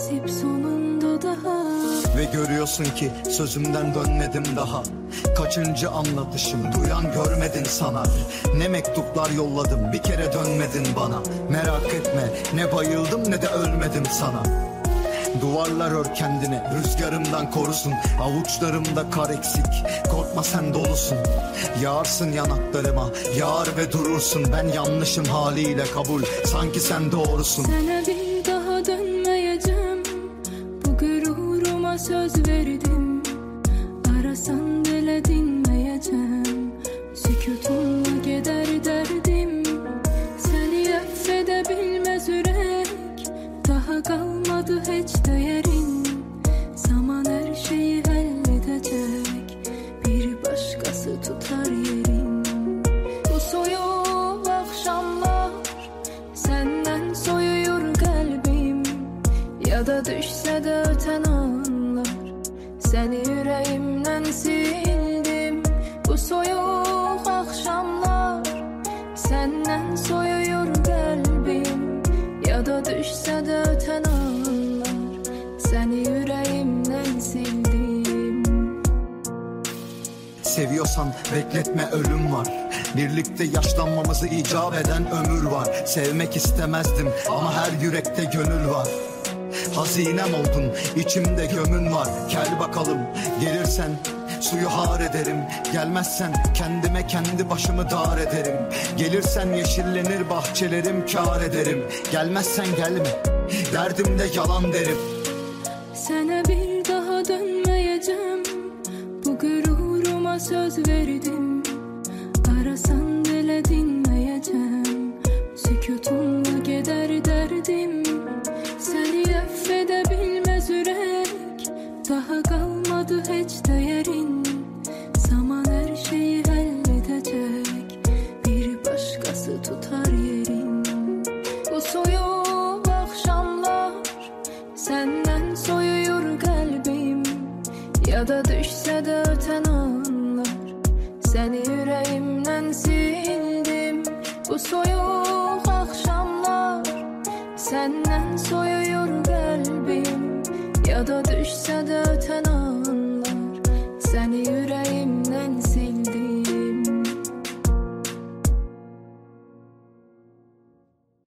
nasip sonunda daha. Ve görüyorsun ki sözümden dönmedim daha. Kaçıncı anlatışım, duyan görmedin sana. Ne mektuplar yolladım, bir kere dönmedin bana. Merak etme, ne bayıldım ne de ölmedim sana. Duvarlar ör kendine, rüzgarımdan korusun. Avuçlarımda kar eksik, korkma sen dolusun. Yağarsın yanaklarıma, yağar ve durursun. Ben yanlışım haliyle kabul, sanki sen doğrusun. Sana bir daha dönmeyeceğim, bu gururuma söz verdim. Arasan bile dinmeyeceğim, sükutunla gider derdim. Seni affedebilmez yürek, daha kalmadı hiç değerin. Zaman her şeyi halledecek, bir başkası tutar yerin. Bu soğuk akşamlar senden soyuyor kalbim. Ya da düşse de öten anlar, seni yüreğimden sildim. Bu soğuk akşamlar senden soyuyor kalbim. Ya da düşse de öten anlar, seni yüreğimden sildim. Seviyorsan bekletme, ölüm var. Birlikte yaşlanmamızı icap eden ömür var. Sevmek istemezdim ama her yürekte gönül var. Hazinem oldun, içimde gömün var. Gel bakalım, gelirsen suyu har ederim. Gelmezsen kendime kendi başımı dar ederim. Gelirsen yeşillenir bahçelerim, kâr ederim. Gelmezsen gelme, derdimde yalan derim. Sana bir daha dönmeyeceğim, bu gururuma söz verdim. Arasan bile dinmeyeceğim, sükutunla gider derdim. Seni affedebilmez yürek, daha kalmadı hiç değerin. Zaman her şeyi halledecek, bir başkası tutar yerin. Bu soğuk akşamlar senden soyuyor kalbim. Ya da düşse de öten anlar, seni yüreğimden sildim. Bu soğuk akşamlar senden soyuyor kalbim. Ya da düşse de öten anlar, seni yüreğimden